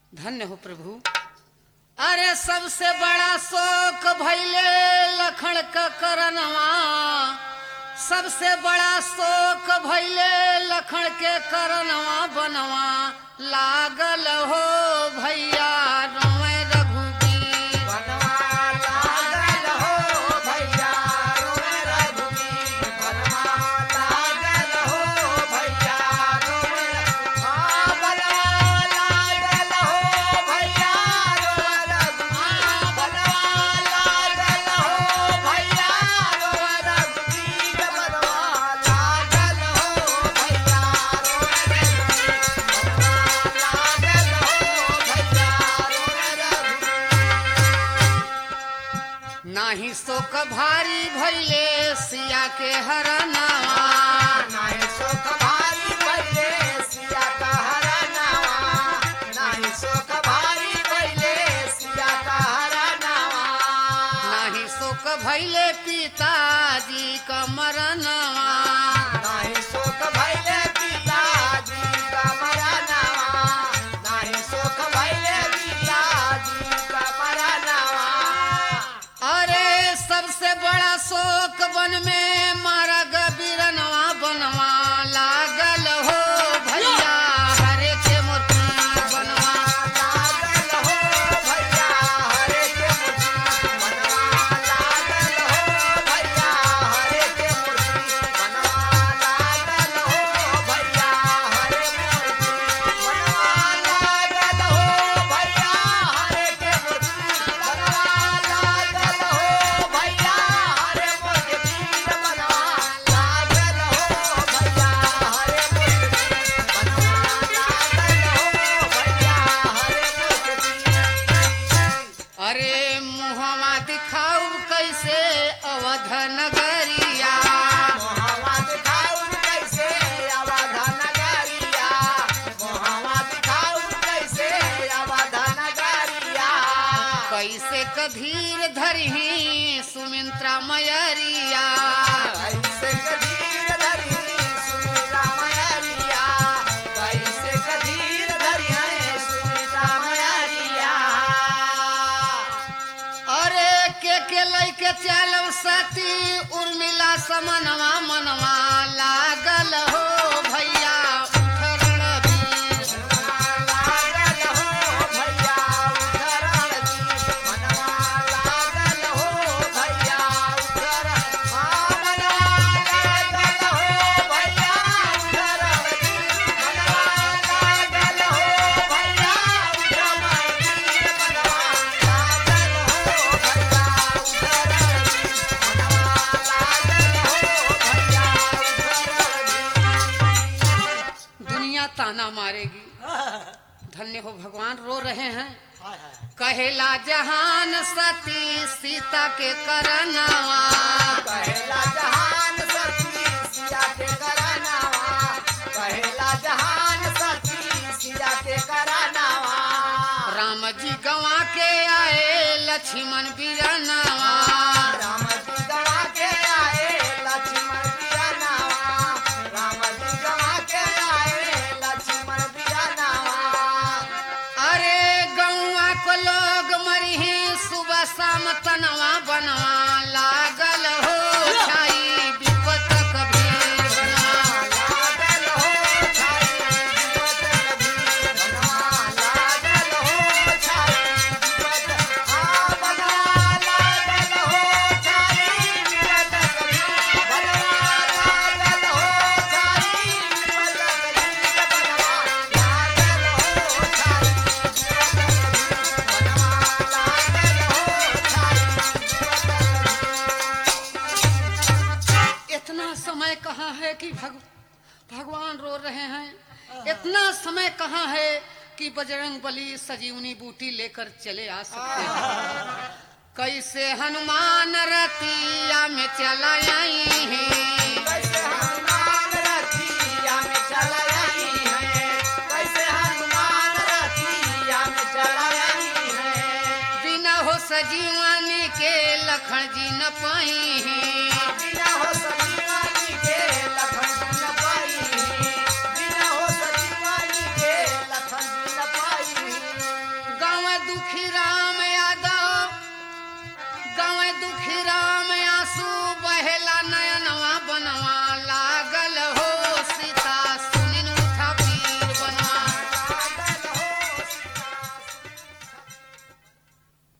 धन्य हो प्रभु। अरे सबसे बड़ा शोक भइले लखन का करनवा, सबसे बड़ा शोक भइले लखन के करनवा, बनवा लागल हो भैया रोए रघुबीर, बनवा लागल हो भैया रोए रघुबीर, बनवा लागल हो भैया रोए बनवा लागल हो भैया रोए रघुबीर, बनवा लागल हो भैया रोए रघुबीर, बनवा लागल हो भैया रोए रघुबीर, बनवा लागल हो भैया रोए रघुबीर। नाही शोक भारी भइले सिया के हरनवा, नाही शोक भारी भइले सिया का हरनवा, नाही शोक भारी भइले सिया का हरनवा, नाही शोक भइले पिताजी का मरनवा, नाही शोक भइले पिताजी का मरनवा, नाही शोक भइले पिताजी का मरनवा। अरे सबसे बड़ा शोक वन में मारा गबीरनवा, बनवा लागल हो भैया हरे के मूर्ति, बनवा लागल हो भैया हरे के मूर्ति, बनवा लागल हो भैया हरे के मूर्ति, बनवा लागल हो भैया हरे के मूर्ति, बनवा लागल हो भैया हरे के मूर्ति, बनवा लागल हो भैया हरे मूर्ति, बनवा लागल हो भैया हरे मूर्ति, बनवा लागल हो भैया हरे मूर्ति। अरे मुहवा दिखाऊ कैसे अवध नगरिया, मोहवा दिखाऊ कैसे अवध नगरिया, मोहवा दिखाऊ कैसे अवध नगरिया, कैसे कधीर धरही सुमित्रा मयरिया, कैसे कधीर धरी सुमित्रा मयरिया, कैसे कधीर धरी है सुमित्रा मयरिया। अरे के लैके चलब सती उर्मिला समनवा, मनवा लागल हो भैया उठ रणबीर, लागल हो भैया उधरण जी, मनवा लागल हो भैया उधरण, मनवा लागल हो भैया उधरण जी, मनवा लागल हो भैया उधरण जी, मनवा लागल हो भैया उधरण जी, मनवा लागल हो भैया उधरण जी। दुनिया ताना मारेगी। धन्य हो भगवान रो रहे हैं। हाय हाय कहेला जहान सती सीता के करनवा, कहेला जहान सती सिया के करनवा, कहेला जहान सती सिया के करनवा, राम जी गवा के आए लक्ष्मण बीरनवा, राम जी गवा के आए लक्ष्मण बीरनवा, राम जी गवा के आए लक्ष्मण बीरनवा। अरे गौआ को लोग मरी सुबह शाम तनवा, बनवा लागल हो छाई विपत कबीर, बनवा लागल हो छाई विपत कबीर, बनवा लागल हो छाई विपत, बनवा लागल हो छाई विपत कबीर, बनवा लागल हो छाई विपत कबीर, बनवा लागल हो छाई विपत कबीर, बनवा लागल हो छाई विपत कबीर। इतना समय कहाँ है कि भगवान रो रहे हैं। इतना समय कहाँ है कि बजरंग बली सजीवनी बूटी लेकर चले आ सकते हैं। कैसे हनुमान रतिया में चला आई हैं, कैसे हनुमान रतिया में चला आई है, कैसे हनुमान रतिया में चला आई है, बिना हो सजीवनी के लखन जी न पाई हैं, बिना